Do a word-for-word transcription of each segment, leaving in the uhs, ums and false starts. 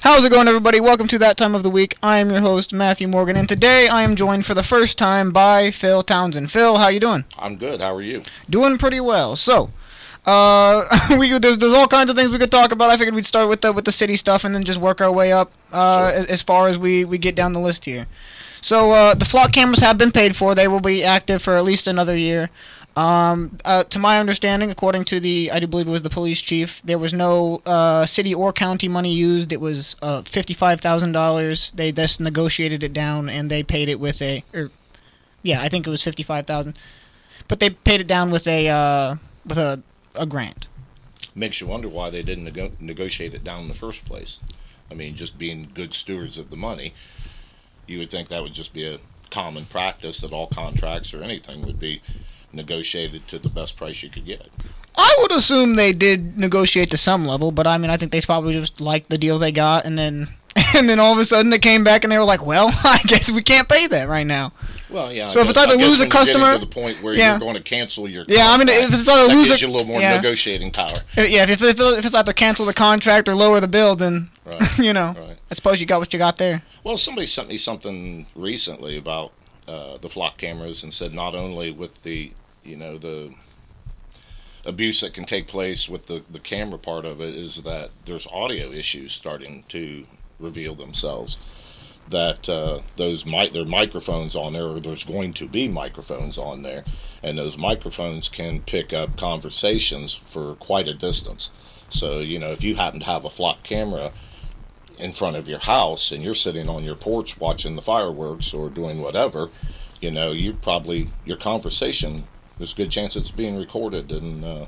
How's it going, everybody? Welcome to That Time of the Week. I am your host, Matthew Morgan, and today I am joined for the first time by Phil Townsend. Phil, how you doing? I'm good. How are you? Doing pretty well. So, uh, we there's, there's all kinds of things we could talk about. I figured we'd start with the with the city stuff and then just work our way up uh, Sure. as, as far as we, we get down the list here. So, uh, the flock cameras have been paid for. They will be active for at least another year. Um, uh, to my understanding, according to the, I do believe it was the police chief, there was no uh, city or county money used. It was uh, fifty-five thousand dollars. They just negotiated it down, and they paid it with a, or, yeah, I think it was fifty-five thousand dollars. But they paid it down with a, uh, with a, a grant. Makes you wonder why they didn't nego- negotiate it down in the first place. I mean, just being good stewards of the money, you would think that would just be a common practice, that all contracts or anything would be negotiated to the best price you could get. I would assume they did negotiate to some level, but I mean, I think they probably just liked the deal they got, and then and then all of a sudden they came back and they were like, well, I guess we can't pay that right now. Well, yeah. So if it's either lose a customer, to the point where yeah. you're going to cancel your yeah, I mean, if it's either that lose gives a, you a little more yeah. negotiating power. Yeah, if, if, if it's either cancel the contract or lower the bill, then, Right. you know, Right. I suppose you got what you got there. Well, somebody sent me something recently about uh, the flock cameras and said not only with the, you know, the abuse that can take place with the, the camera part of it, is that there's audio issues starting to reveal themselves. That uh, those mi- there are microphones on there, or there's going to be microphones on there, and those microphones can pick up conversations for quite a distance. So, you know, if you happen to have a flock camera in front of your house and you're sitting on your porch watching the fireworks or doing whatever, you know, you probably, your conversation, there's a good chance it's being recorded, and uh,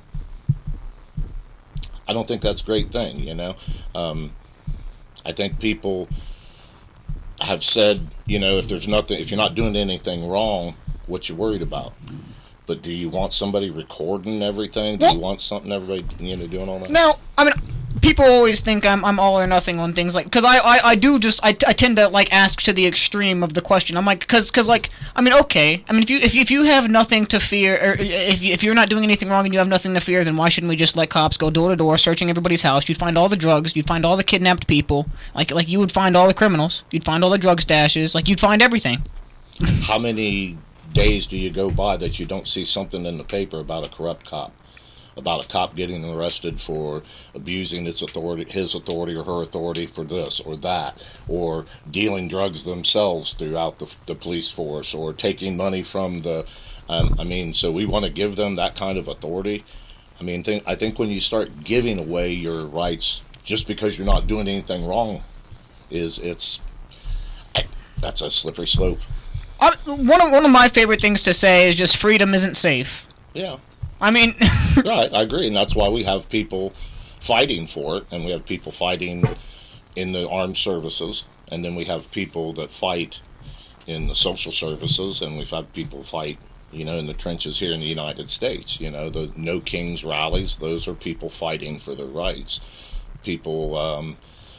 I don't think that's a great thing, you know. Um, I think people have said, you know, if there's nothing, if you're not doing anything wrong, what you worried about? But do you want somebody recording everything? Do Well, you want something everybody, you know, doing all that? Now, I mean, people always think I'm I'm all or nothing on things like, because I, I, I do just I, I tend to like ask to the extreme of the question. I'm like, because because like I mean, okay, I mean, if you if you, if you have nothing to fear, or if you, if you're not doing anything wrong and you have nothing to fear, then why shouldn't we just let cops go door to door searching everybody's house? You'd find all the drugs, you'd find all the kidnapped people, like like you would find all the criminals, you'd find all the drug stashes, like you'd find everything. How many days do you go by that you don't see something in the paper about a corrupt cop, about a cop getting arrested for abusing its authority, his authority or her authority for this or that, or dealing drugs themselves throughout the, the police force, or taking money from the, um, I mean, so we want to give them that kind of authority. I mean, think, I think when you start giving away your rights just because you're not doing anything wrong, is it's, that's a slippery slope. I, one of one of my favorite things to say is just freedom isn't safe. Yeah. I mean, Right, I agree, and that's why we have people fighting for it, and we have people fighting in the armed services, and then we have people that fight in the social services, and we've had people fight, you know, in the trenches here in the United States. You know, the No Kings rallies, those are people fighting for their rights. People, um,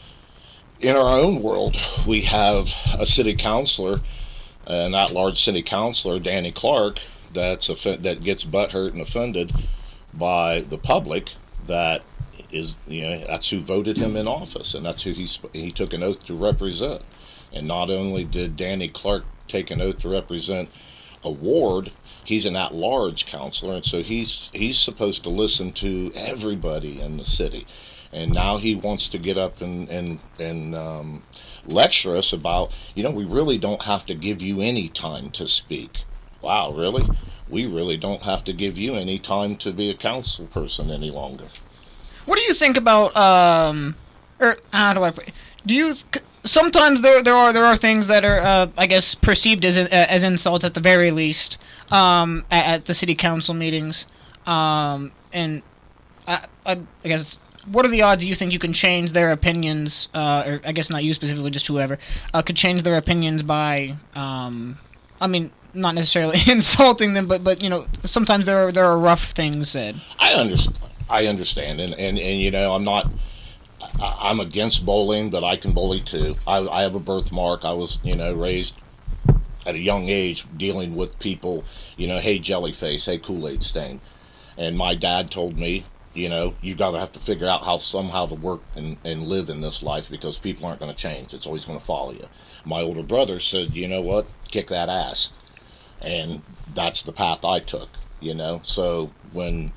in our own world, we have a city councilor, an at-large city councilor, Danny Clark, that's off- that gets butthurt and offended by the public. That is, you know, that's who voted him in office, and that's who he sp- he took an oath to represent. And not only did Danny Clark take an oath to represent a ward, he's an at-large councilor, and so he's he's supposed to listen to everybody in the city. And now he wants to get up and and and um, lecture us about, you know, we really don't have to give you any time to speak. Wow, really? We really don't have to give you any time to be a council person any longer. what do you think about um, or how do I put? Do you sometimes there there are there are things that are uh, I guess perceived as as insults at the very least um, at, at the city council meetings, um, and I, I I guess. What are the odds you think you can change their opinions, uh, or I guess not you specifically, just whoever, uh, could change their opinions by, um, I mean, not necessarily insulting them, but, but you know, sometimes there are there are rough things said. I understand. I understand, and, and, and you know, I'm not. I, I'm against bullying, but I can bully too. I, I have a birthmark. I was, you know, raised at a young age dealing with people. You know, hey Jellyface, hey Kool-Aid stain, and my dad told me, you know, you got to have to figure out how somehow to work and, and live in this life, because people aren't going to change. It's always going to follow you. My older brother said, you know what, kick that ass. And that's the path I took, you know. So when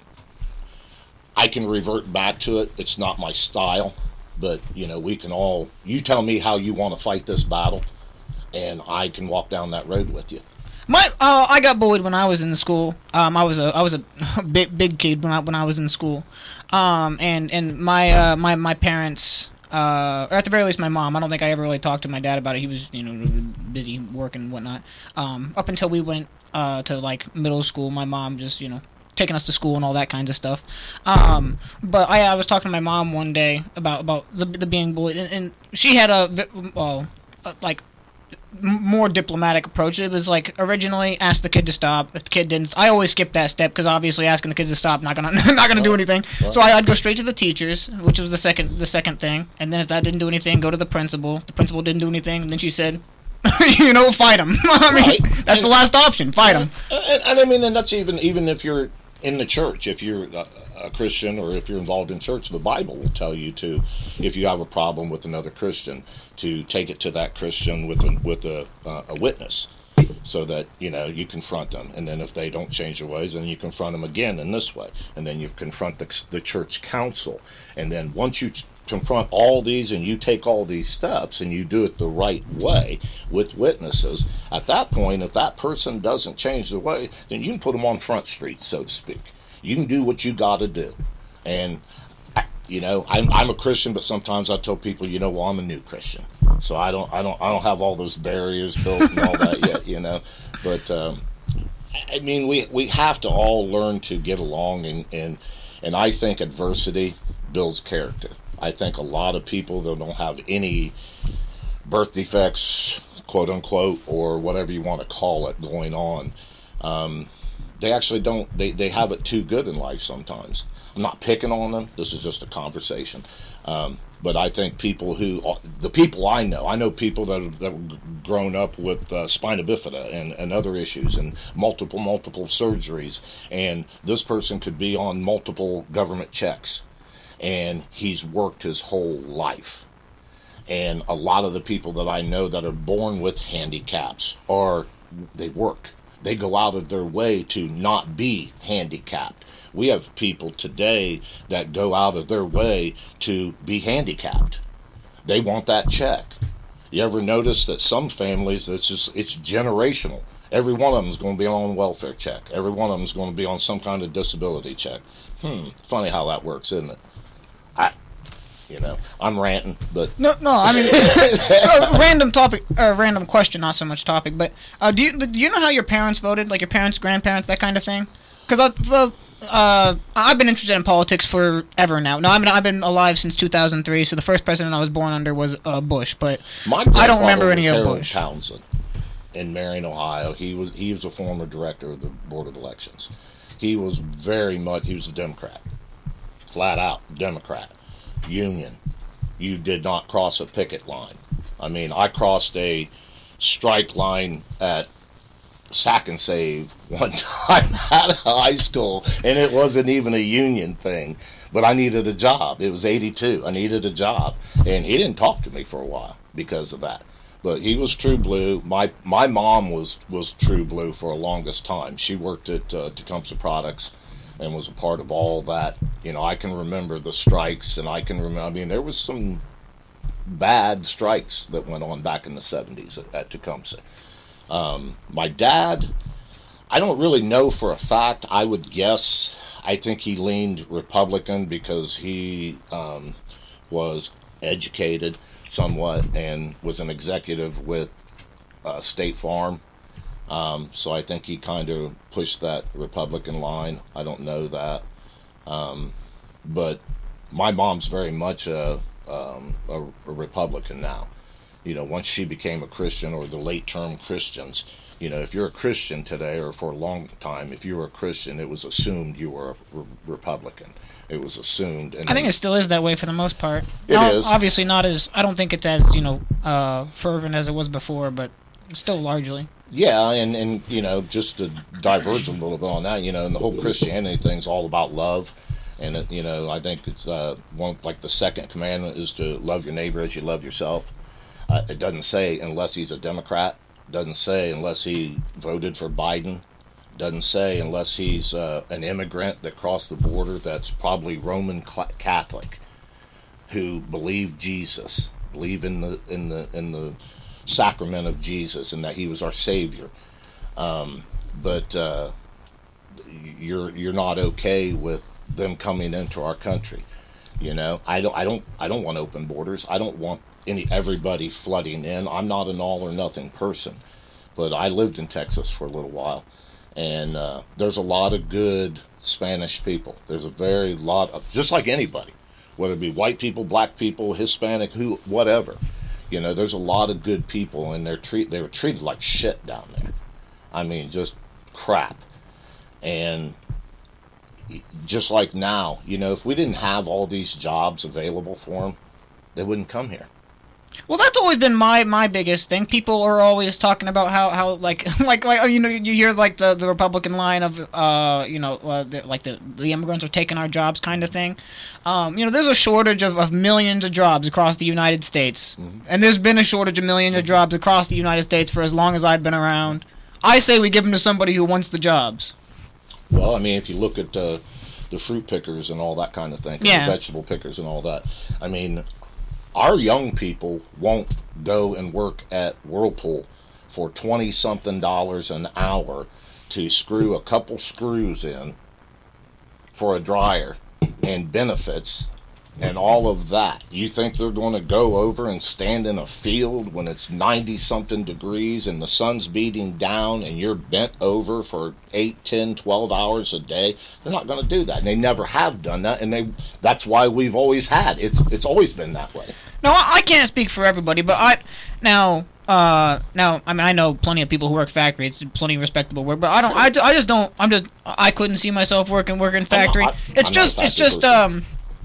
I can revert back to it, it's not my style, but, you know, we can all, you tell me how you want to fight this battle, and I can walk down that road with you. My, uh, I got bullied when I was in school. Um, I was a, I was a big, big kid when I, when I was in school. Um, and, and my, uh, my, my parents, uh, or at the very least my mom, I don't think I ever really talked to my dad about it. He was, you know, busy working and whatnot. Um, up until we went, uh, to like middle school, my mom just, you know, taking us to school and all that kinds of stuff. Um, but I, I was talking to my mom one day about, about the, the being bullied, and, and she had a, well, uh, like, more diplomatic approach. It was like, originally ask the kid to stop. If the kid didn't, I always skip that step, because obviously asking the kids to stop not gonna not gonna do anything. So I, I'd go straight to the teachers, which was the second the second thing, and then if that didn't do anything, go to the principal. If the principal didn't do anything, and then she said, you know, fight him. I mean, right. That's and, the last option. Fight him. And, and I mean, and that's even even if you're in the church, if you're a, a Christian, or if you're involved in church, the Bible will tell you to, if you have a problem with another Christian, to take it to that Christian with a, with a, uh, a witness, so that, you know, you confront them, and then if they don't change their ways, then you confront them again in this way, and then you confront the, the church council, and then once you confront all these and you take all these steps and you do it the right way with witnesses, at that point, if that person doesn't change the way, then you can put them on Front Street, so to speak. You can do what you got to do. And, you know, I'm, I'm a Christian, but sometimes I tell people, you know, well, I'm a new Christian, so I don't, I don't, I don't have all those barriers built and all that yet, you know. But um, I mean, we we have to all learn to get along, and and and I think adversity builds character. I think a lot of people that don't have any birth defects, quote unquote, or whatever you want to call it, going on, um, they actually don't, they, they have it too good in life sometimes. I'm not picking on them. This is just a conversation. Um, but I think people who, the people I know, I know people that have, that have grown up with uh, spina bifida and, and other issues and multiple, multiple surgeries. And this person could be on multiple government checks, and he's worked his whole life. And a lot of the people that I know that are born with handicaps are, they work. They go out of their way to not be handicapped. We have people today that go out of their way to be handicapped. They want that check. You ever notice that some families, it's just, it's generational. Every one of them is going to be on a welfare check. Every one of them is going to be on some kind of disability check. Hmm, funny how that works, isn't it? I, you know, I'm ranting, but no, no. I mean, uh, random topic, or uh, random question, not so much topic. But uh, do you do you know how your parents voted, like your parents, grandparents, that kind of thing? Because uh, uh, I've been interested in politics forever now. No, I mean I've been alive since two thousand three. So the first president I was born under was uh, Bush, but I don't remember any of Bush. Townsend in Marion, Ohio. He was he was a former director of the Board of Elections. He was very much he was a Democrat, flat out Democrat. Union. You did not cross a picket line. I mean, I crossed a strike line at Sack and Save one time out of high school, and it wasn't even a union thing, but I needed a job. It was eighty-two. I needed a job, and he didn't talk to me for a while because of that. But he was true blue. My my mom was, was true blue for the longest time. She worked at uh, Tecumseh Products and was a part of all that. You know, I can remember the strikes, and I can remember, I mean, there was some bad strikes that went on back in the seventies at, at Tecumseh. Um, my dad, I don't really know for a fact. I would guess, I think he leaned Republican because he um, was educated somewhat and was an executive with uh, State Farm. Um, so I think he kind of pushed that Republican line. I don't know that. Um, but my mom's very much a, um, a, a Republican now. You know, once she became a Christian, or the late-term Christians, you know, if you're a Christian today, or for a long time, if you were a Christian, it was assumed you were a re- Republican. It was assumed. And I think it still is that way for the most part. It now, is. Obviously not as, I don't think it's as, you know, uh, fervent as it was before, but still largely. Yeah, and, and, you know, just to diverge a little bit on that, you know, and the whole Christianity thing's all about love. And it, you know, I think it's uh, one like the second commandment is to love your neighbor as you love yourself. Uh, it doesn't say unless he's a Democrat. Doesn't say unless he voted for Biden. Doesn't say unless he's uh, an immigrant that crossed the border that's probably Roman Catholic, who believe Jesus, believe in the in the in the sacrament of Jesus, and that he was our Savior. Um, but uh, you're you're not okay with them coming into our country. You know, I don't I don't I don't want open borders. I don't want any everybody flooding in. I'm not an all or nothing person, but I lived in Texas for a little while. And uh, there's a lot of good Spanish people. There's a very lot of, just like anybody, whether it be white people, black people, Hispanic, who, whatever. You know, there's a lot of good people, and they're treat they were treated like shit down there. I mean, just crap. And just like now, you know, if we didn't have all these jobs available for them, they wouldn't come here. Well, that's always been my, my biggest thing. People are always talking about how, how like like like you know you hear like the, the Republican line of uh you know uh, the, like the the immigrants are taking our jobs kind of thing. Um, you know, there's a shortage of, of millions of jobs across the United States, mm-hmm. and there's been a shortage of millions of jobs across the United States for as long as I've been around. I say we give them to somebody who wants the jobs. Well, I mean, if you look at uh, the fruit pickers and all that kind of thing, yeah. the vegetable pickers and all that, I mean. Our young people won't go and work at Whirlpool for twenty-something dollars an hour to screw a couple screws in for a dryer and benefits and all of that. You think they're going to go over and stand in a field when it's ninety-something degrees and the sun's beating down and you're bent over for eight, ten, twelve hours a day? They're not going to do that. And they never have done that, and they that's why we've always had. It's it's always been that way. No, I can't speak for everybody, but I now uh now I mean I know plenty of people who work factory. It's plenty of respectable work, but I don't. I, I just don't. I'm just. I couldn't see myself working working factory. I'm not, I, it's I'm just. It's just. person. Um.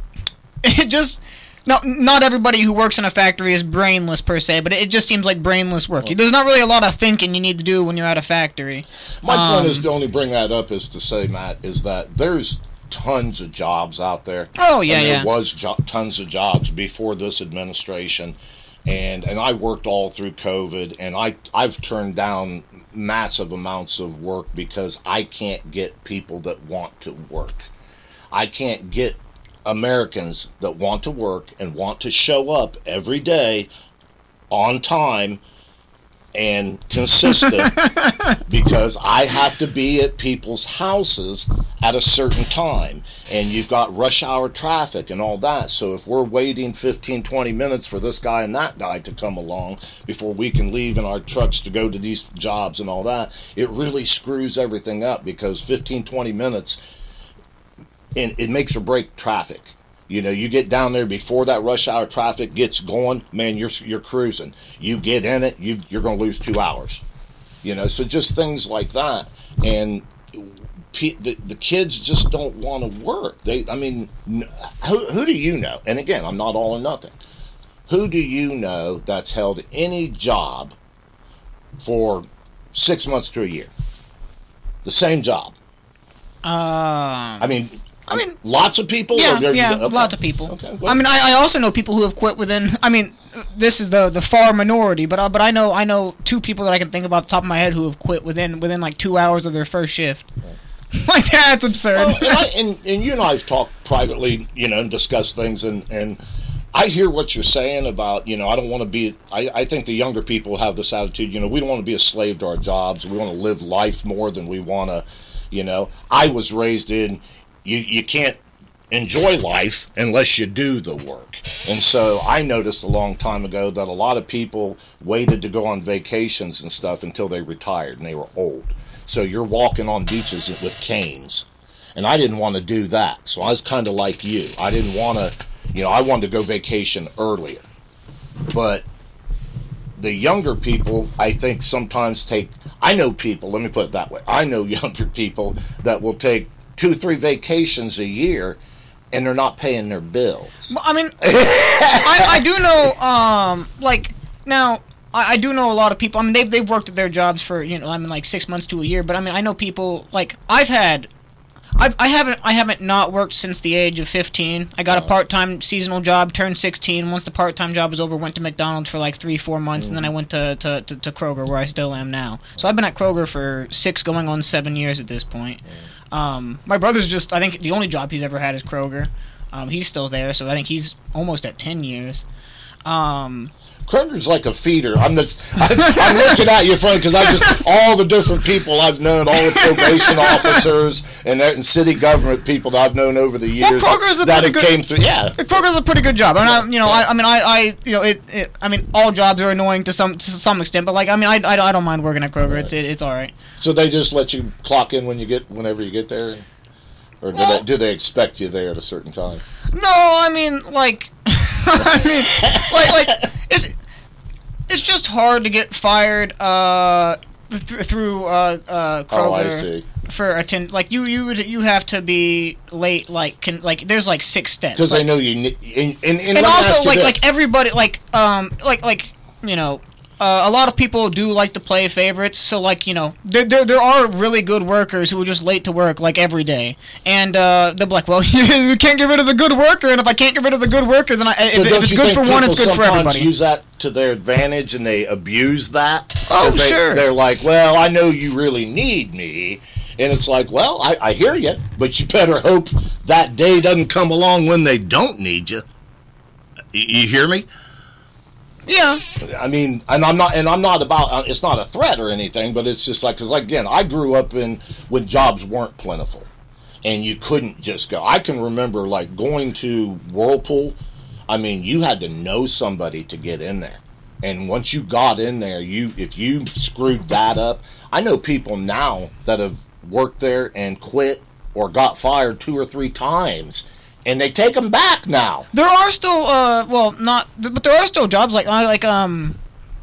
It just. No, not everybody who works in a factory is brainless per se, but it just seems like brainless work. Well, there's not really a lot of thinking you need to do when you're at a factory. My um, point is to only bring that up is to say, Matt, is that there's tons of jobs out there. Oh yeah, and there yeah. was jo- tons of jobs before this administration, and and I worked all through COVID, and I I've turned down massive amounts of work because I can't get people that want to work. I can't get Americans that want to work and want to show up every day on time and consistent because I have to be at people's houses at a certain time, and you've got rush hour traffic and all that. So if we're waiting fifteen, twenty minutes for this guy and that guy to come along before we can leave in our trucks to go to these jobs and all that, it really screws everything up because fifteen, twenty minutes, and it makes or break traffic. You know, you get down there before that rush hour traffic gets going, man, you're you're cruising. You get in it, you you're going to lose two hours. You know, so just things like that, and pe- the the kids just don't want to work. They, I mean, who who do you know? And again, I'm not all or nothing. Who do you know that's held any job for six months to a year? The same job. Um. I mean. I mean, lots of people. Yeah, or, yeah, okay. lots of people. Okay, well, I mean, I, I also know people who have quit within. I mean, this is the the far minority, but uh, but I know I know two people that I can think about off the top of my head who have quit within within like two hours of their first shift. Right. Like that's absurd. Well, and, I, and and you and I've talked privately, you know, and discussed things, and and I hear what you're saying about, you know, I don't want to be. I I think the younger people have this attitude. You know, we don't want to be a slave to our jobs. We want to live life more than we want to. You know, I was raised in you you can't enjoy life unless you do the work. And so I noticed a long time ago that a lot of people waited to go on vacations and stuff until they retired and they were old. So you're walking on beaches with canes. And I didn't want to do that. So I was kind of like you. I didn't want to, you know, I wanted to go vacation earlier. But the younger people, I think, sometimes take, I know people, let me put it that way. I know younger people that will take two, three vacations a year and they're not paying their bills. I mean, I, I do know, um, like, now, I, I do know a lot of people. I mean, they've, they've worked at their jobs for, you know, I mean, like six months to a year. But, I mean, I know people, like, I've had, I I haven't I haven't not worked since the age of fifteen. I got a part time seasonal job, turned sixteen. Once the part time job was over, went to McDonald's for like three four months, mm. and then I went to, to, to, to Kroger, where I still am now. So I've been at Kroger for six, going on seven years at this point. Um, my brother's just I think the only job he's ever had is Kroger. Um, he's still there, so I think he's almost at ten years. Um, Kroger's like a feeder. I'm just, I'm, I'm looking at you funny because I just all the different people I've known, all the probation officers and, and city government people that I've known over the years. Well, Kroger's a that pretty it good, came through. Yeah, Kroger's a pretty good job. I mean, I, you know, I, I mean, I, I, you know, it, it. I mean, all jobs are annoying to some to some extent, but like, I mean, I, I, I don't mind working at Kroger. Right. It's it, it's all right. So they just let you clock in when you get whenever you get there, or do well, they do they expect you there at a certain time? No, I mean, like, I mean, like, like it's. It's just hard to get fired uh, th- through uh, uh, Kroger oh, I see. for attend. Like you, you would you have to be late. Like can like there's like six steps. Because like, they know you. Ne- and and, and, and also like this. like everybody like um like like you know. Uh, a lot of people do like to play favorites, so like you know, there there, there are really good workers who are just late to work like every day, and uh, they're like, well, you can't get rid of the good worker, and if I can't get rid of the good worker, then I, if, if it's good for one, it's good for everybody. Use that to their advantage, and they abuse that. Oh, they, sure. They're like, well, I know you really need me, and it's like, well, I, I hear you, but you better hope that day doesn't come along when they don't need you. You hear me? Yeah, I mean, and I'm not, and I'm not about. It's not a threat or anything, but it's just like because again, I grew up in when jobs weren't plentiful, and you couldn't just go. I can remember like going to Whirlpool. I mean, you had to know somebody to get in there, and once you got in there, you if you screwed that up, I know people now that have worked there and quit or got fired two or three times. And they take them back now. There are still, uh, well, not, but there are still jobs like, like, um,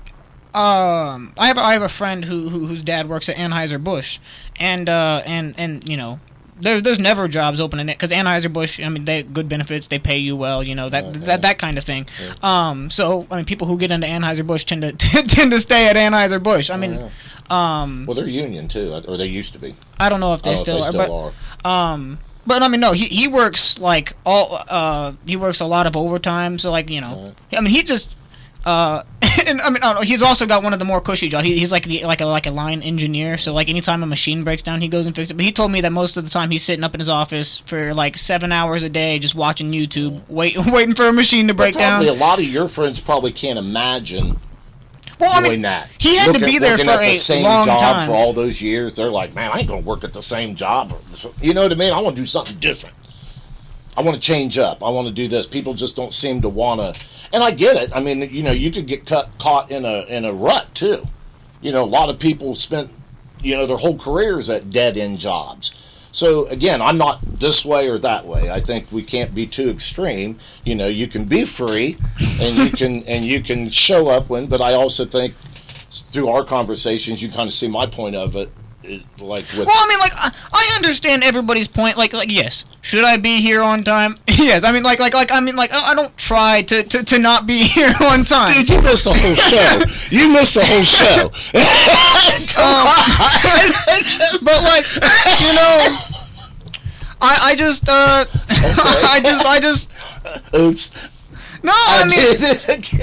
um, I have, a, I have a friend who, who, whose dad works at Anheuser-Busch, and, uh, and, and, you know, there, there's never jobs open in it, because Anheuser-Busch, I mean, they good benefits, they pay you well, you know, that, okay. that, that kind of thing. Yeah. Um, so, I mean, people who get into Anheuser-Busch tend to, tend to stay at Anheuser-Busch. I mean, oh, yeah. um. Well, they're union, too, or they used to be. I don't know if they, still, if they are, still but, are, um. But I mean, no, he he works like all uh he works a lot of overtime. So like you know, right. I mean he just uh and I mean I don't know, he's also got one of the more cushy jobs. He, he's like the like a like a line engineer. So like anytime a machine breaks down, he goes and fixes it. But he told me that most of the time he's sitting up in his office for like seven hours a day, just watching YouTube, wait waiting for a machine to break but probably down. A lot of your friends probably can't imagine. Well, I mean, that. he had Looking, to be there for at the a same long job time for all those years. They're like, man, I ain't gonna work at the same job. You know what I mean? I want to do something different. I want to change up. I want to do this. People just don't seem to want to. And I get it. I mean, you know, you could get cut, caught in a in a rut too. You know, a lot of people spent, you know, their whole careers at dead end jobs. So again, I'm not this way or that way. I think we can't be too extreme. You know, you can be free, and you can and you can show up when. But I also think through our conversations, you kind of see my point of it. Is like with well, I mean, like I, I understand everybody's point. Like, like yes, should I be here on time? Yes, I mean, like, like, like, I mean, like, I, I don't try to, to, to not be here on time. Dude, you missed the whole show. You missed the whole show. um, but like, you know, I I just uh, okay. I just I just. Oops. No, I, I mean.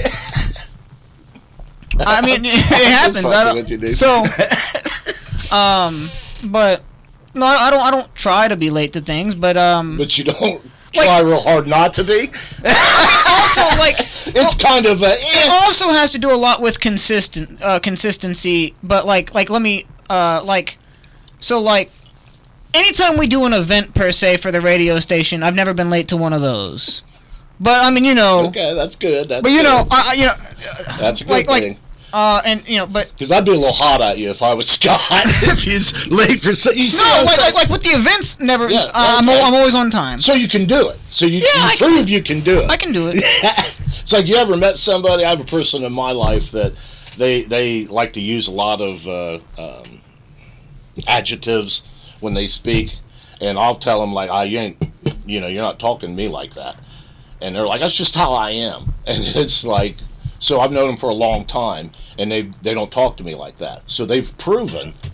I mean, it happens. I don't. So. Um, but no, I don't. I don't try to be late to things, but um. But you don't try like, real hard not to be. Also, like it's well, kind of a. Eh. It also has to do a lot with consistent uh, consistency. But like, like let me uh like, so like, anytime we do an event per se for the radio station, I've never been late to one of those. But I mean, you know. Okay, that's good. That's but you good. know, I, you know. That's a good like, thing. Like, Uh, and you know, but because I'd be a little hot at you if I was Scott. If he's late for so, you see no, like, like like with the events, never. Yeah, uh, I'm I'm always on time. So you can do it. So you, yeah, you prove can, you can do it. I can do it. It's like you ever met somebody? I have a person in my life that they they like to use a lot of uh, um, adjectives when they speak, and I'll tell them like, "I you ain't, you know, you're not talking to me like that," and they're like, "That's just how I am," and it's like. So I've known them for a long time, and they they don't talk to me like that. So they've proven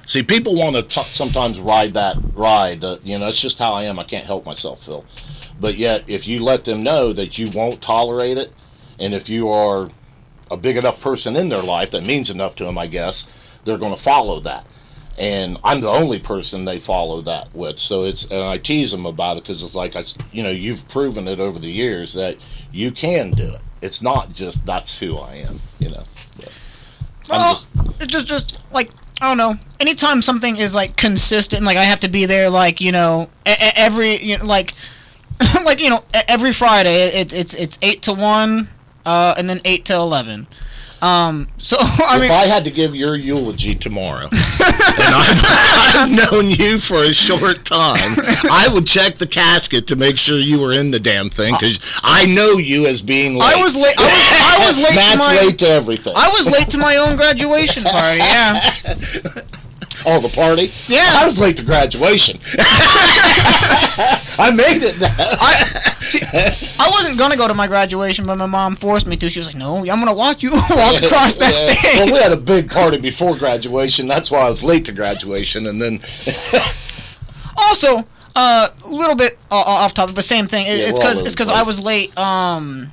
See, people want to t- sometimes ride that ride. Uh, you know, it's just how I am. I can't help myself, Phil. But yet, if you let them know that you won't tolerate it, and if you are a big enough person in their life that means enough to them, I guess, they're going to follow that. And I'm the only person they follow that with. So it's, and I tease them about it because it's like, I, you know, you've proven it over the years that you can do it. It's not just that's who I am, you know. But well, just, it's just, just like, I don't know. Anytime something is like consistent, like I have to be there, like, you know, every, you know, like, like, you know, every Friday, it's it's it's eight to one, uh, and then eight to eleven. Um, so I if mean, I had to give your eulogy tomorrow, and I've, I've known you for a short time, I would check the casket to make sure you were in the damn thing because I know you as being late. I was late. I was, I was late. Matt's to my, late to everything. I was late to my own graduation party. Yeah. Oh, the party? Yeah. I was late to graduation. I made it. I, she, I wasn't going to go to my graduation, but my mom forced me to. She was like, no, I'm going to watch you walk across that yeah. stage. Well, we had a big party before graduation. That's why I was late to graduation. And then... also, a uh, little bit uh, off topic, but same thing. It, yeah, it's because it's because I place. was late. Um...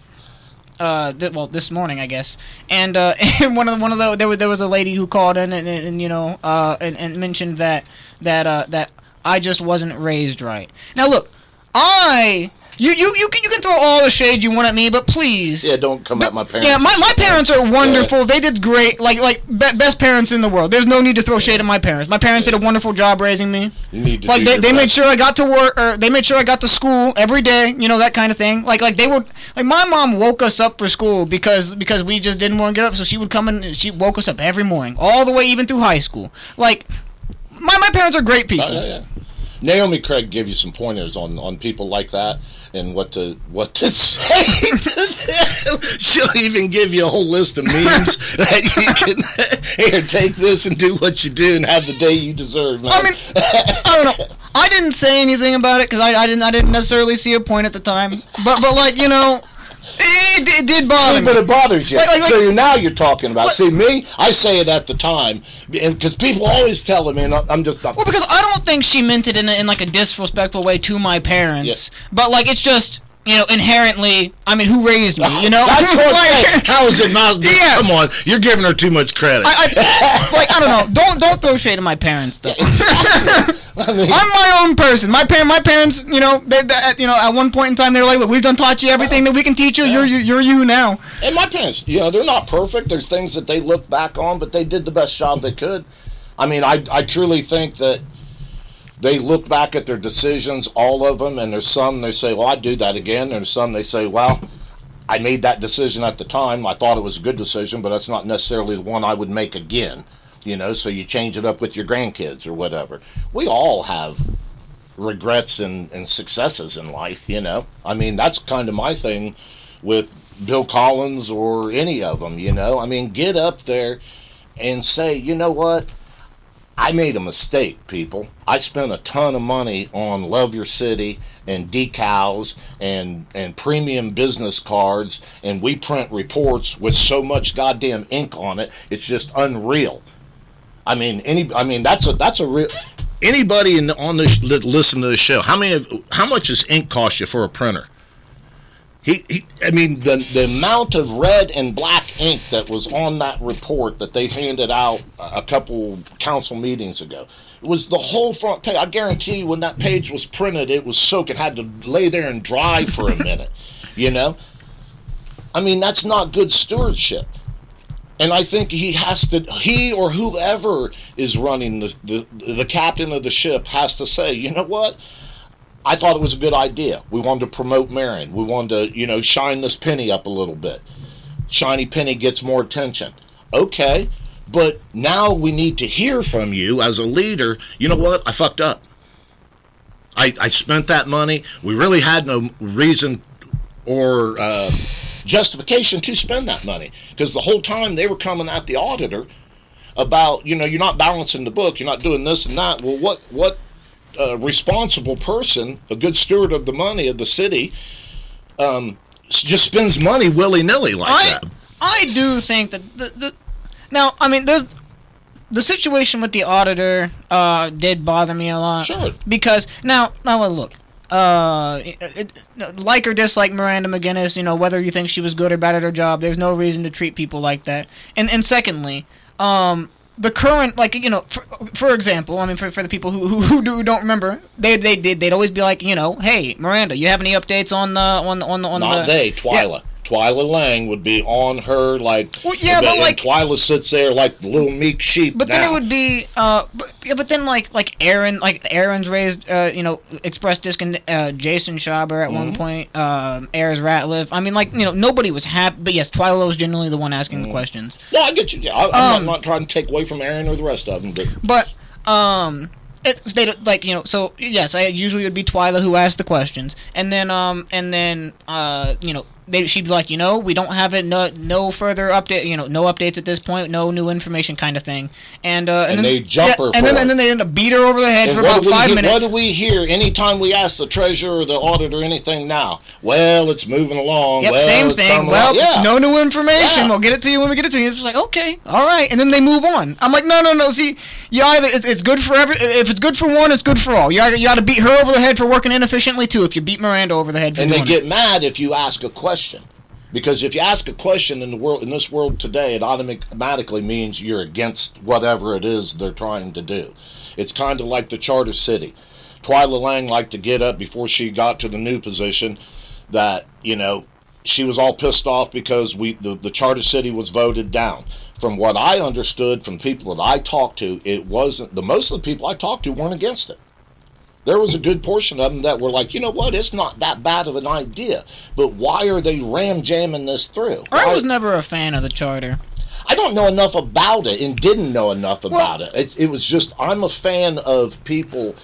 Uh, th- well, this morning, I guess, and uh, and one of the, one of the there was there was a lady who called in and, and, and you know uh and, and mentioned that that uh that I just wasn't raised right. Now look, I you you you can you can throw all the shade you want at me, but please, yeah, don't come at my parents. Yeah, my, my parents are wonderful. Yeah. They did great, like like be- best parents in the world. There's no need to throw shade at my parents. My parents yeah. did a wonderful job raising me. You need to like do they your they best. made sure I got to work, or they made sure I got to school every day. You know, that kind of thing. Like like they would like my mom woke us up for school because because we just didn't want to get up, so she would come and she woke us up every morning, all the way even through high school. Like my my parents are great people. Oh, yeah, yeah. Naomi Craig give you some pointers on, on people like that and what to what to say to them. She'll even give you a whole list of memes that you can here take this and do what you do and have the day you deserve. Man. I mean, I don't know. I didn't say anything about it because I, I didn't I didn't necessarily see a point at the time. But but like you know. It, it did bother see, me. but it bothers you. Like, like, so like, now you're talking about. But, see, me, I say it at the time, and because people always tell me, and I'm just. I'm, well, because I don't think she meant it in, a, in like a disrespectful way to my parents. Yeah. But like, it's just. You know, inherently, I mean, who raised me? You know, that's what like, how is it not? Yeah. Come on, you're giving her too much credit. I, I, like I don't know. Don't don't throw shade at my parents though. I mean, I'm my own person. My parent, my parents, you know, they, they, you know, at one point in time, they were like, "Look, we've done taught you everything that we can teach you. Yeah. You're you, you're you now." And my parents, you know, they're not perfect. There's things that they look back on, but they did the best job they could. I mean, I I truly think that. They look back at their decisions, all of them, and there's some they say, well, I'd do that again. And there's some they say, well, I made that decision at the time. I thought it was a good decision, but that's not necessarily the one I would make again. You know, so you change it up with your grandkids or whatever. We all have regrets and, and successes in life, you know. I mean, that's kind of my thing with Bill Collins or any of them, you know. I mean, get up there and say, you know what? I made a mistake, people. I spent a ton of money on Love Your City and decals and and premium business cards, and we print reports with so much goddamn ink on it. It's just unreal. I mean, any. I mean, that's a that's a real. Anybody in the, on this listen to the show. How many? Of, how much does ink cost you for a printer? He, he, I mean, the the amount of red and black ink that was on that report that they handed out a couple council meetings ago, it was the whole front page. I guarantee you when that page was printed, it was soaked. It had to lay there and dry for a minute, you know? I mean, that's not good stewardship. And I think he has to, he or whoever is running the, the, the captain of the ship has to say, you know what? I thought it was a good idea. We wanted to promote Marion. We wanted to, you know, shine this penny up a little bit. Shiny penny gets more attention. Okay, but now we need to hear from you as a leader. You know what? I fucked up. I, I spent that money. We really had no reason or uh, justification to spend that money. Because the whole time they were coming at the auditor about, you know, you're not balancing the book. You're not doing this and that. Well, what what... a responsible person, a good steward of the money of the city, um, just spends money willy-nilly like I, that. I do think that the, the now, I mean, there's the situation with the auditor uh, did bother me a lot. Sure. Because now, now well, look, uh, it, it, like or dislike Miranda McGinnis, you know, whether you think she was good or bad at her job, there's no reason to treat people like that. And and secondly, um, the current, like, you know, for, for example, I mean, for, for the people who who, who, do, who don't remember, they they did they'd always be like, you know, hey, Miranda, you have any updates on the on the on the on Not the they, Twyla. Yeah. Twyla Lang would be on her like. Well, yeah, but, but like Twyla sits there like the little meek sheep. But now. then it would be, uh, but, yeah, but then like like Aaron, like Aaron's raised, uh, you know, expressed discon uh, Jason Schaber at mm-hmm. one point, uh, Ayers Ratliff. I mean, like, you know, nobody was happy, but yes, Twyla was generally the one asking mm-hmm. the questions. No, I get you. Yeah, I, I'm, um, not, not trying to take away from Aaron or the rest of them, but but um. It's they like you know so yes I usually would be Twyla who asked the questions and then um and then uh you know they she'd be like you know we don't have it no no further update you know no updates at this point no new information kind of thing and uh and, and then, they jump yeah, her and for then it. and then they end up beat her over the head and for about five we, minutes. What do we hear anytime we ask the treasurer or the auditor anything now? Well, it's moving along. Yep, well, same it's thing. Well, yeah. no new information. Yeah. We'll get it to you when we get it to you. It's just like okay, all right, and then they move on. I'm like no no no. See, you either it's, it's good for every if it's good for one, it's good for all. You you got to beat her over the head for working inefficiently too. If you beat Miranda over the head, for and they doing get it. mad if you ask a question, because if you ask a question in the world in this world today, it automatically means you're against whatever it is they're trying to do. It's kind of like the Charter City. Twyla Lang liked to get up before she got to the new position that you know she was all pissed off because we the, the Charter City was voted down. From what I understood from people that I talked to, it wasn't the most of the people I talked to weren't against it. There was a good portion of them that were like, you know what, it's not that bad of an idea. But why are they ram-jamming this through? I why? was never a fan of the charter. I don't know enough about it and didn't know enough about well, it. It. It was just, I'm a fan of people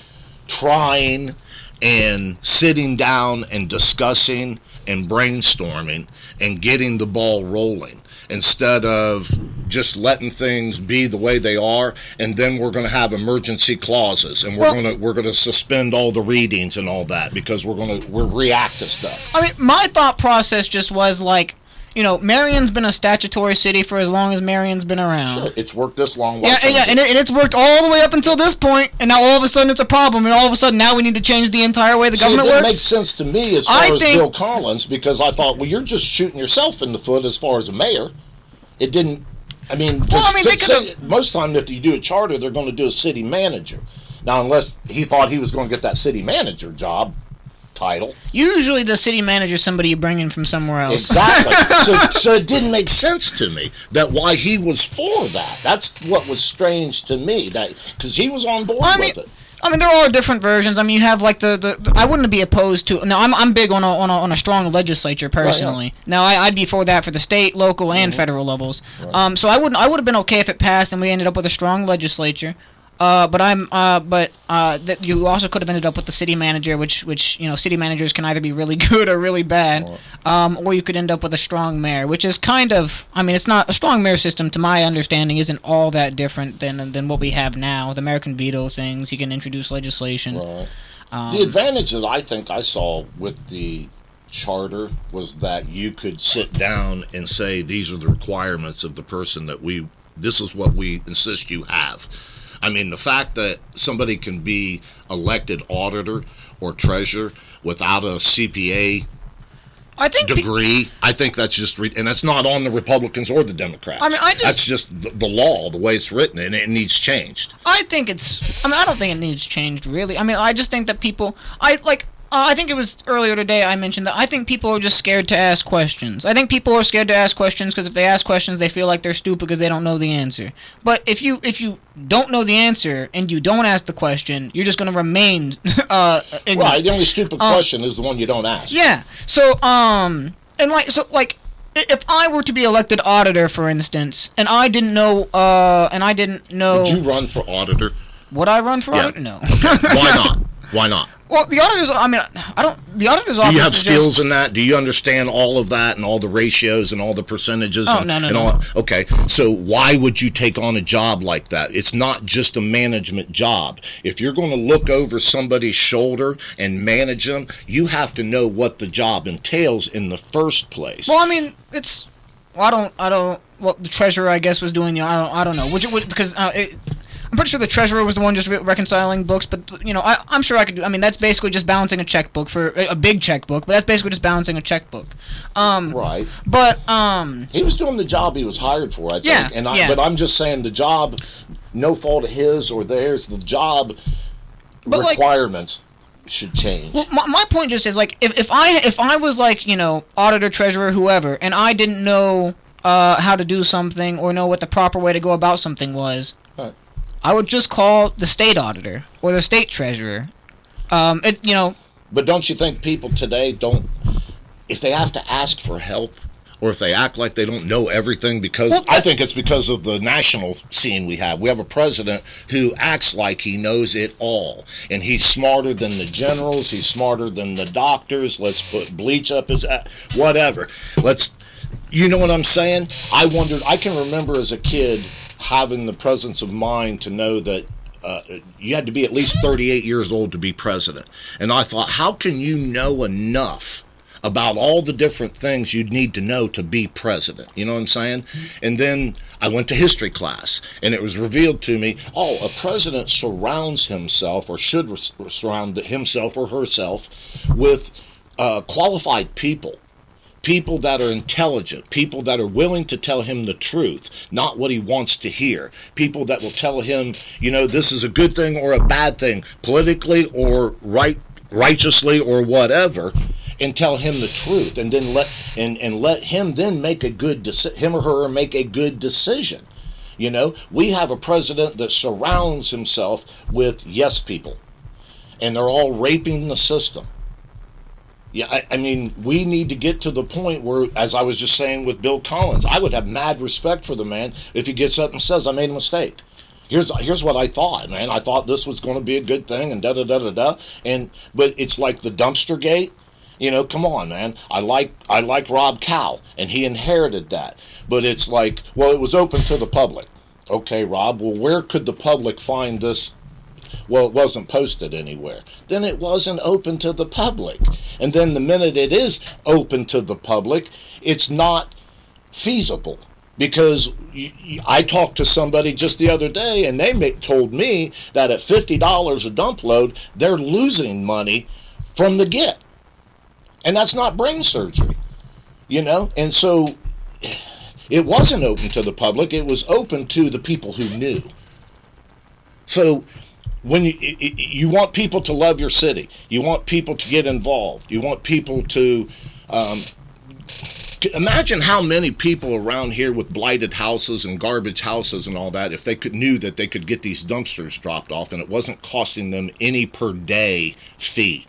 trying and sitting down and discussing and brainstorming and getting the ball rolling, instead of just letting things be the way they are, and then we're going to have emergency clauses, and we're well, going to we're going to suspend all the readings and all that because we're going to we're react to stuff. I mean, my thought process just was like, you know, Marion's been a statutory city for as long as Marion's been around. Sure, it's worked this long. Yeah, and, yeah, and, it, and it's worked all the way up until this point, and now all of a sudden it's a problem, and all of a sudden now we need to change the entire way the See, government it didn't works. make sense to me as far I as think, Bill Collins, because I thought, well, you're just shooting yourself in the foot as far as a mayor. It didn't. I mean, well, I mean they say, most time if you do a charter, they're going to do a city manager. Now, unless he thought he was going to get that city manager job title. Usually the city manager is somebody you bring in from somewhere else. Exactly. so, so it didn't make sense to me that why he was for that. That's what was strange to me, that because he was on board I with mean, it. I mean, there are different versions. I mean, you have like the, the, the I wouldn't be opposed to. No, I'm I'm big on a on a, on a strong legislature personally. Right, yeah. Now, I, I'd be for that for the state, local, and mm-hmm. federal levels. Right. Um, so I wouldn't I would have been okay if it passed and we ended up with a strong legislature. Uh, but I'm uh, but uh, that you also could have ended up with the city manager, which which you know, city managers can either be really good or really bad, um, or you could end up with a strong mayor, which is kind of, I mean, it's not a strong mayor system to my understanding isn't all that different than than what we have now. The American veto things, you can introduce legislation. Right. Um, the advantage that I think I saw with the charter was that you could sit down and say these are the requirements of the person that we. This is what we insist you have. I mean, the fact that somebody can be elected auditor or treasurer without a C P A I think degree, pe- I think that's just, re- and that's not on the Republicans or the Democrats. I mean, I just, that's just the, the law, the way it's written, and it needs changed. I think it's, I mean, I don't think it needs changed, really. I mean, I just think that people, I, like, Uh, I think it was earlier today I mentioned that I think people are just scared to ask questions. I think people are scared to ask questions because if they ask questions, they feel like they're stupid because they don't know the answer. But if you if you don't know the answer and you don't ask the question, you're just going to remain uh, ignorant. Right, the only stupid um, question is the one you don't ask. Yeah. So, um, and like, so like, if I were to be elected auditor, for instance, and I didn't know, uh, and I didn't know, would you run for auditor? Would I run for yeah. auditor? No. Why not? Why not? Well, the auditors, I mean, I don't, the auditor's office. Do you have is skills just, in that? Do you understand all of that and all the ratios and all the percentages? Oh, and, no, no, and no. all, okay, so why would you take on a job like that? It's not just a management job. If you're going to look over somebody's shoulder and manage them, you have to know what the job entails in the first place. Well, I mean, it's, Well, I don't. I don't. Well, the treasurer, I guess, was doing the. I don't. I don't know. Which because uh, it, I'm pretty sure the treasurer was the one just re- reconciling books. But you know, I, I'm sure I could do. I mean, that's basically just balancing a checkbook for a, a big checkbook. But that's basically just balancing a checkbook. Um, right. But um, he was doing the job he was hired for. I think. Yeah. And I, yeah. But I'm just saying the job, no fault of his or theirs. The job but requirements. Like, should change. Well, my, my point just is like if, if I if I was like you know auditor, treasurer, whoever, and I didn't know uh, how to do something or know what the proper way to go about something was, right. I would just call the state auditor or the state treasurer. Um, it you know. But don't you think people today don't, if they have to ask for help, or if they act like they don't know everything, because well, I think it's because of the national scene we have. We have a president who acts like he knows it all, and he's smarter than the generals, he's smarter than the doctors. Let's put bleach up his whatever. Let's, you know what I'm saying? I wondered, I can remember as a kid having the presence of mind to know that uh, you had to be at least thirty-eight years old to be president. And I thought, how can you know enough about all the different things you'd need to know to be president? You know what I'm saying? And then I went to history class, and it was revealed to me, oh, a president surrounds himself, or should re- surround himself or herself, with uh, qualified people. People that are intelligent, people that are willing to tell him the truth, not what he wants to hear. People that will tell him, you know, this is a good thing or a bad thing, politically or right, righteously or whatever, and tell him the truth, and then let and, and let him then make a good deci- him or her make a good decision. You know, we have a president that surrounds himself with yes people, and they're all raping the system. Yeah, I, I mean, we need to get to the point where, as I was just saying with Bill Collins, I would have mad respect for the man if he gets up and says, I made a mistake. Here's here's what I thought, man. I thought this was going to be a good thing, and da da da da da. And but it's like the dumpster gate. You know, come on, man. I like I like Rob Cowell, and he inherited that. But it's like, well, it was open to the public. Okay, Rob. Well, where could the public find this? Well, it wasn't posted anywhere. Then it wasn't open to the public. And then the minute it is open to the public, it's not feasible. Because I talked to somebody just the other day, and they told me that at fifty dollars a dump load, they're losing money from the get. And that's not brain surgery, you know? And so it wasn't open to the public. It was open to the people who knew. So when you you want people to love your city, you want people to get involved, you want people to um, imagine how many people around here with blighted houses and garbage houses and all that, if they could knew that they could get these dumpsters dropped off and it wasn't costing them any per day fee.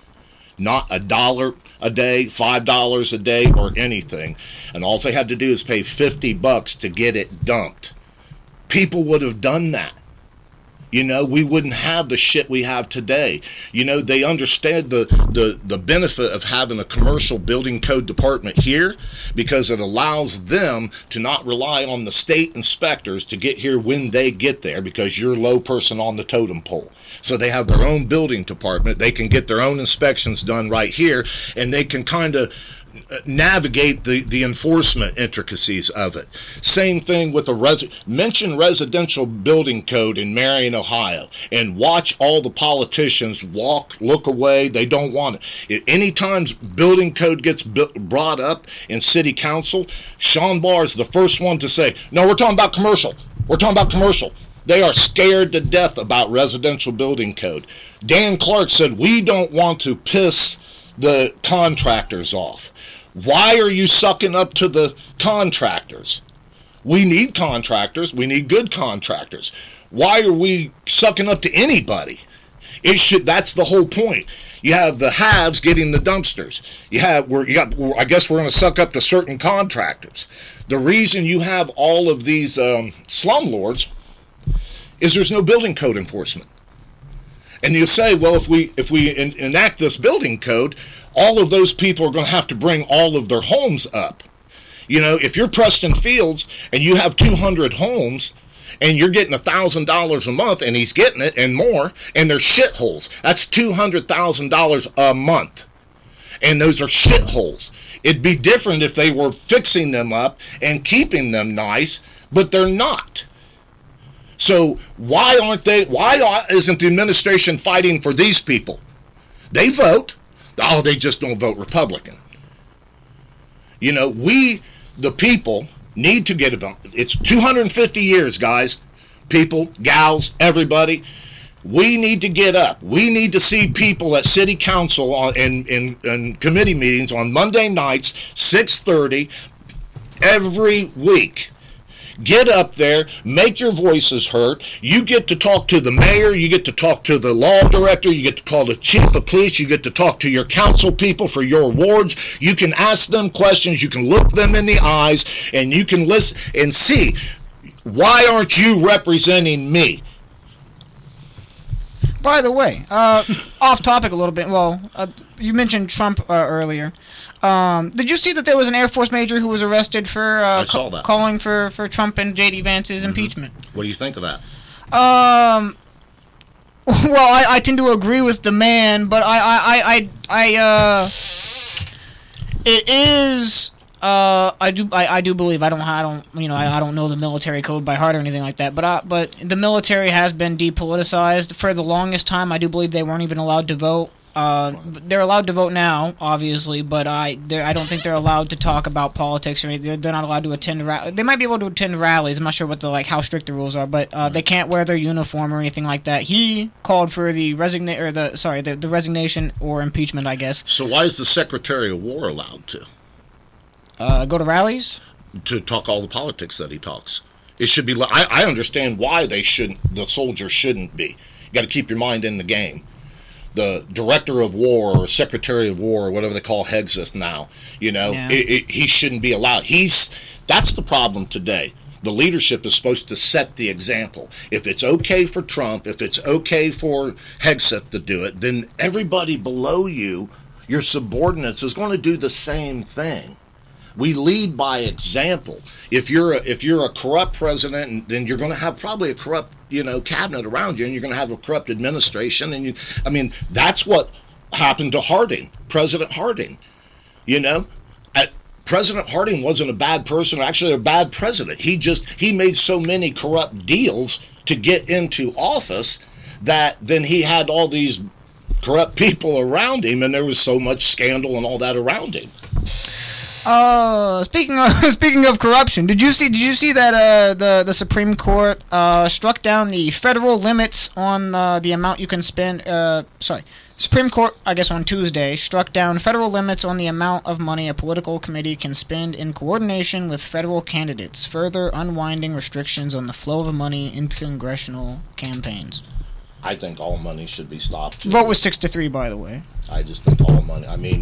Not a dollar a day, five dollars a day, or anything. And all they had to do is pay fifty bucks to get it dumped. People would have done that. You know, we wouldn't have the shit we have today. You know, they understand the, the, the benefit of having a commercial building code department here because it allows them to not rely on the state inspectors to get here when they get there because you're a low person on the totem pole. So they have their own building department. They can get their own inspections done right here, and they can kind of navigate the, the enforcement intricacies of it. Same thing with the res- mention residential building code in Marion, Ohio, and watch all the politicians walk, look away. They don't want it. Anytime building code gets bu- brought up in city council, Sean Barr is the first one to say, no, we're talking about commercial. We're talking about commercial. They are scared to death about residential building code. Dan Clark said, we don't want to piss the contractors off. Why are you sucking up to the contractors? We need contractors. We need good contractors. Why are we sucking up to anybody? It should. That's the whole point. You have the haves getting the dumpsters. You have. We're, you got. I guess we're going to suck up to certain contractors. The reason you have all of these um, slumlords is there's no building code enforcement. And you say, well, if we if we en- enact this building code, all of those people are going to have to bring all of their homes up. You know, if you're Preston Fields and you have two hundred homes and you're getting one thousand dollars a month and he's getting it and more, and they're shitholes, that's two hundred thousand dollars a month. And those are shitholes. It'd be different if they were fixing them up and keeping them nice, but they're not. So why aren't they, why isn't the administration fighting for these people? They vote. Oh, they just don't vote Republican. You know, we, the people, need to get it. It's two hundred fifty years, guys, people, gals, everybody. We need to get up. We need to see people at city council on, and, and, and committee meetings on Monday nights, six thirty, every week. Get up there, make your voices heard. You get to talk to the mayor, you get to talk to the law director, you get to call the chief of police, you get to talk to your council people for your wards. You can ask them questions, you can look them in the eyes, and you can listen and see, why aren't you representing me? By the way, uh, off topic a little bit. Well, uh, you mentioned Trump uh, earlier. Um, did you see that there was an Air Force major who was arrested for uh, I saw that. calling for, for Trump and J D Vance's Mm-hmm. impeachment? What do you think of that? Um. Well, I, I tend to agree with the man, but I I I I, I uh. It is. Uh, I do, I, I do believe I don't, I don't, you know, I, I don't know the military code by heart or anything like that. But, I, but the military has been depoliticized for the longest time. I do believe they weren't even allowed to vote. Uh, they're allowed to vote now, obviously, but I, I don't think they're allowed to talk about politics or anything. They're not allowed to attend. Ra- they might be able to attend rallies. I'm not sure what the like how strict the rules are, but uh, they can't wear their uniform or anything like that. He called for the resigna- or the sorry, the, the resignation or impeachment, I guess. So why is the Secretary of War allowed to? Uh, go to rallies? To talk all the politics that he talks. It should be. I, I understand why they shouldn't. The soldiers shouldn't be. You got to keep your mind in the game. The Director of War or Secretary of War or whatever they call Hexus now, you know, Yeah. it, it, he shouldn't be allowed. He's that's the problem today. The leadership is supposed to set the example. If it's okay for Trump, if it's okay for Hegseth to do it, then everybody below you, your subordinates, is going to do the same thing. We lead by example. If you're a, if you're a corrupt president, then you're going to have probably a corrupt, you know, cabinet around you, and you're going to have a corrupt administration. And you, I mean, that's what happened to Harding, President Harding. You know, At, President Harding wasn't a bad person, or actually a bad president. He just he made so many corrupt deals to get into office that then he had all these corrupt people around him, and there was so much scandal and all that around him. Uh, speaking of speaking of corruption, did you see did you see that uh the the Supreme Court uh struck down the federal limits on uh, the amount you can spend uh sorry Supreme Court I guess on Tuesday struck down federal limits on the amount of money a political committee can spend in coordination with federal candidates, further unwinding restrictions on the flow of money into congressional campaigns. I think all money should be stopped. Vote was six to three, by the way. I just think all money. I mean,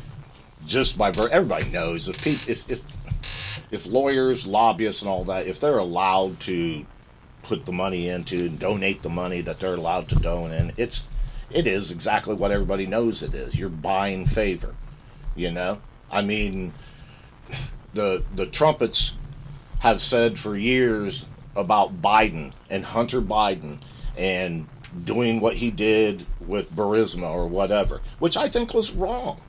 just by ver- everybody knows if pe- if if if lawyers, lobbyists, and all that, if they're allowed to put the money into and donate the money that they're allowed to donate in, it's it is exactly what everybody knows it is. You're buying favor, you know. I mean, the the trumpets have said for years about Biden and Hunter Biden and doing what he did with Burisma or whatever, which I think was wrong.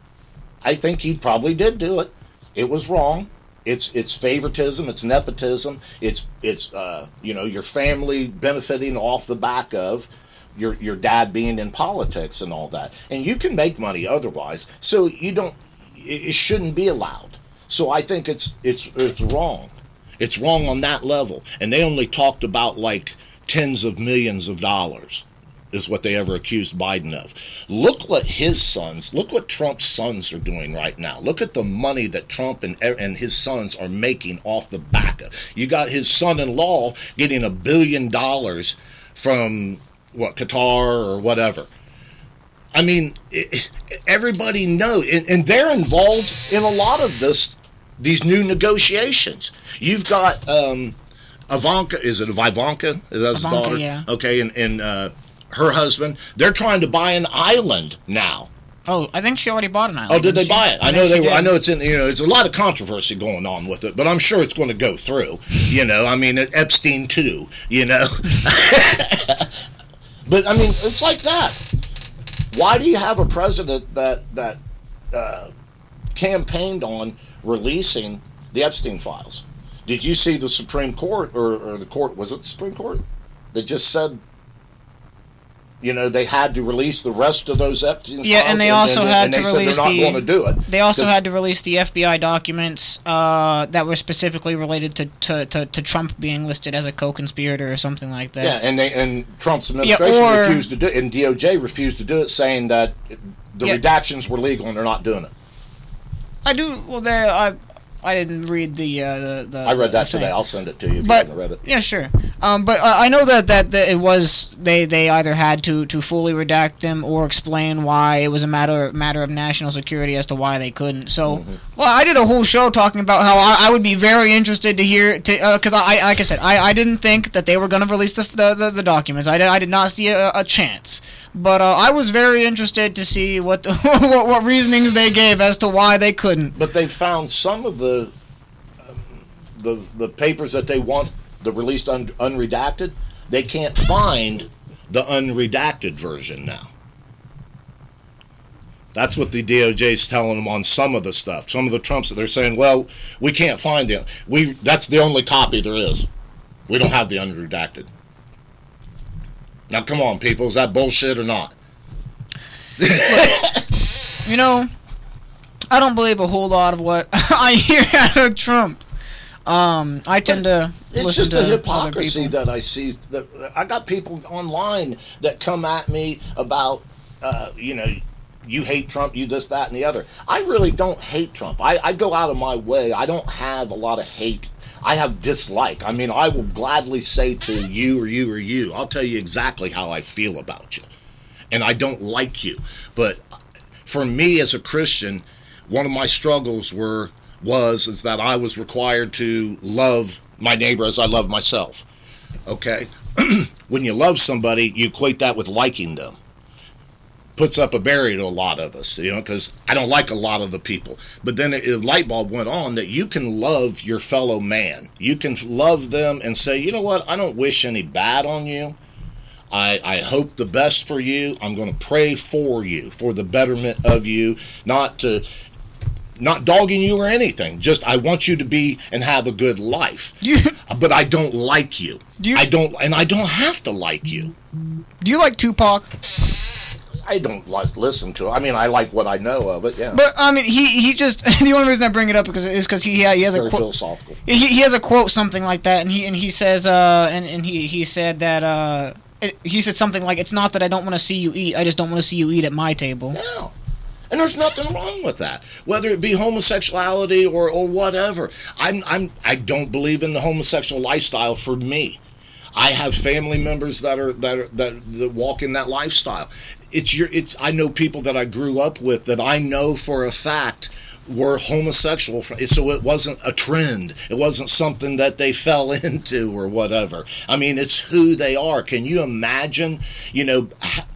I think he probably did do it. It was wrong. It's it's favoritism. It's nepotism. It's it's uh, you know, your family benefiting off the back of your your dad being in politics and all that. And you can make money otherwise. So you don't. It, it shouldn't be allowed. So I think it's it's it's wrong. It's wrong on that level. And they only talked about like tens of millions of dollars. Is what they ever accused Biden of. Look what his sons, look what Trump's sons are doing right now. Look at the money that Trump and and his sons are making off the back of. You got his son-in-law getting a billion dollars from, what, Qatar or whatever. I mean, it, everybody knows, and, and they're involved in a lot of this, these new negotiations. You've got um, Ivanka, is it Ivanka? Is that his Ivanka, daughter? yeah. Okay, and, and uh, her husband, they're trying to buy an island now. Oh, I think she already bought an island. Oh, did they she? buy it? I, I know think they. she I did. know it's in. You know, there's a lot of controversy going on with it, but I'm sure it's going to go through. You know, I mean, Epstein too. You know, but I mean, it's like that. Why do you have a president that that uh, campaigned on releasing the Epstein files. Did you see the Supreme Court, or, or the court, was it the Supreme Court, that just said, you know, they had to release the rest of those Epstein yeah, files? and they also and, had and to they release said they're the. not going to do it. They also had to release the F B I documents uh, that were specifically related to, to, to, to Trump being listed as a co-conspirator or something like that. Yeah, and they and Trump's administration yeah, or, refused to do it, and D O J refused to do it, saying that the yeah, redactions were legal and they're not doing it. I do. Well, there. I I didn't read the uh, the, the. I read the that thing. today. I'll send it to you if but, you haven't read it. Yeah, sure. Um, but uh, I know that, that, that it was they, they either had to, to fully redact them or explain why it was a matter matter of national security as to why they couldn't. So, mm-hmm. well, I did a whole show talking about how I, I would be very interested to hear to because uh, I like I said I, I didn't think that they were going to release the, the, the the documents. I did I did not see a, a chance. But uh, I was very interested to see what, the, what what reasonings they gave as to why they couldn't. But they found some of the um, the the papers that they want the released un- unredacted. They can't find the unredacted version now. That's what the D O J is telling them on some of the stuff. Some of the Trumps that they're saying, well, we can't find it. We that's the only copy there is. We don't have the unredacted. Now, come on, people. Is that bullshit or not? You know, I don't believe a whole lot of what I hear out of Trump. Um, I tend to it's listen just to the hypocrisy other people. that I see. That I got people online that come at me about, uh, you know, you hate Trump, you this, that, and the other. I really don't hate Trump. I, I go out of my way. I don't have a lot of hate. I have dislike. I mean, I will gladly say to you or you or you, I'll tell you exactly how I feel about you. And I don't like you. But for me as a Christian, one of my struggles were was is that I was required to love my neighbor as I love myself. Okay? When you love somebody, you equate that with liking them. Puts up a barrier to a lot of us, you know, because I don't like a lot of the people. But then a light bulb went on that you can love your fellow man. You can love them and say, you know what, I don't wish any bad on you. I, I hope the best for you. I'm going to pray for you, for the betterment of you, not to, not dogging you or anything. Just I want you to be and have a good life. You, but I don't like you. you. I don't, and I don't have to like you. Do you like Tupac? I don't listen to it. I mean, I like what I know of it, yeah. But I mean, he, he just the only reason I bring it up because is because he he has Very a quote. philosophical. He, he has a quote something like that, and he and he says uh and, and he he said that uh it, he said something like, it's not that I don't want to see you eat, I just don't want to see you eat at my table. Yeah. And there's nothing wrong with that, whether it be homosexuality or, or whatever. I'm I'm I don't believe in the homosexual lifestyle for me. I have family members that are that are, that, that walk in that lifestyle. It's your it's I know people that I grew up with that I know for a fact were homosexual, so it wasn't a trend. It wasn't something that they fell into or whatever. I mean, it's who they are. Can you imagine, you know,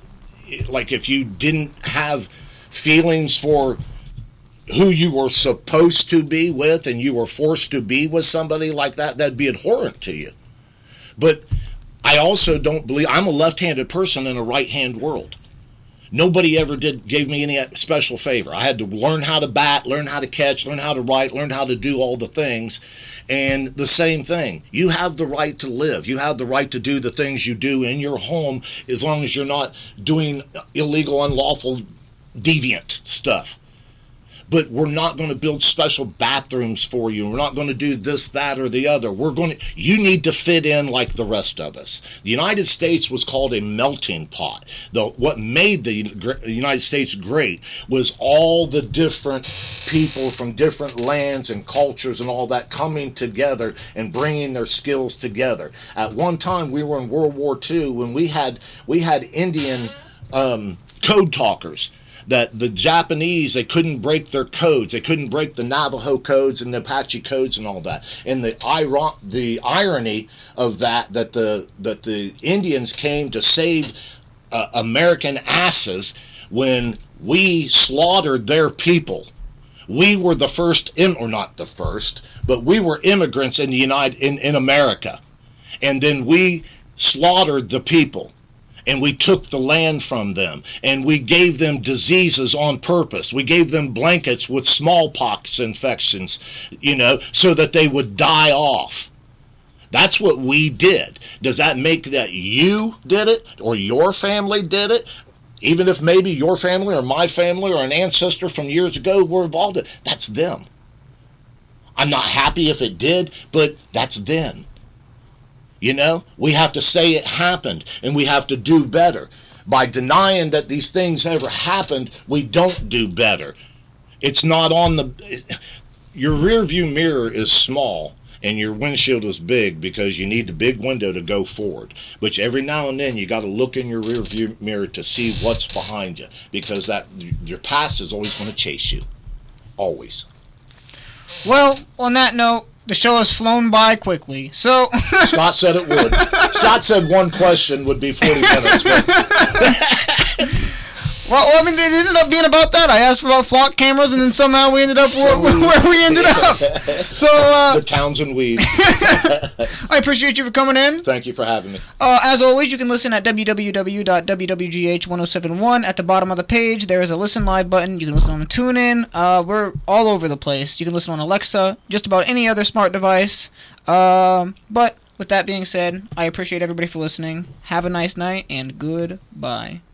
like if you didn't have feelings for who you were supposed to be with and you were forced to be with somebody like that, that'd be abhorrent to you. But I also don't believe, I'm a left-handed person in a right-hand world. Nobody ever did gave me any special favor. I had to learn how to bat, learn how to catch, learn how to write, learn how to do all the things. And the same thing. You have the right to live. You have the right to do the things you do in your home as long as you're not doing illegal, unlawful, deviant stuff. But we're not going to build special bathrooms for you. We're not going to do this, that, or the other. We're going to, you need to fit in like the rest of us. The United States was called a melting pot. The, what made the United States great was all the different people from different lands and cultures and all that coming together and bringing their skills together. At one time, we were in World War Two when we had we had Indian um, code talkers. That the Japanese, they couldn't break their codes. They couldn't break the Navajo codes and the Apache codes and all that. And the iron, the irony of that, that the that the Indians came to save uh, American asses when we slaughtered their people. We were the first, in, or not the first, but we were immigrants in the United in, in America, and then we slaughtered the people. and we took the land from them, and we gave them diseases on purpose. We gave them blankets with smallpox infections, you know, so that they would die off. That's what we did. Does that make that you did it or your family did it? Even if maybe your family or my family or an ancestor from years ago were involved in it, that's them. I'm not happy if it did, but that's then. You know, we have to say it happened, and we have to do better. By denying that these things ever happened, we don't do better. It's not on the... Your rear view mirror is small, and your windshield is big because you need the big window to go forward. But every now and then, you got to look in your rear view mirror to see what's behind you, because that your past is always going to chase you. Always. Well, on that note, the show has flown by quickly, so... Scott said it would. Scott said one question would be forty minutes. But... well, I mean, it ended up being about that. I asked about flock cameras, and then somehow we ended up where, where we ended up. So, uh... the Townsend Weed. I appreciate you for coming in. Thank you for having me. Uh, as always, you can listen at w w w dot w w g h one oh seven one. At the bottom of the page, there is a Listen Live button. You can listen on the TuneIn. Uh, we're all over the place. You can listen on Alexa, just about any other smart device. Um, but with that being said, I appreciate everybody for listening. Have a nice night, and goodbye.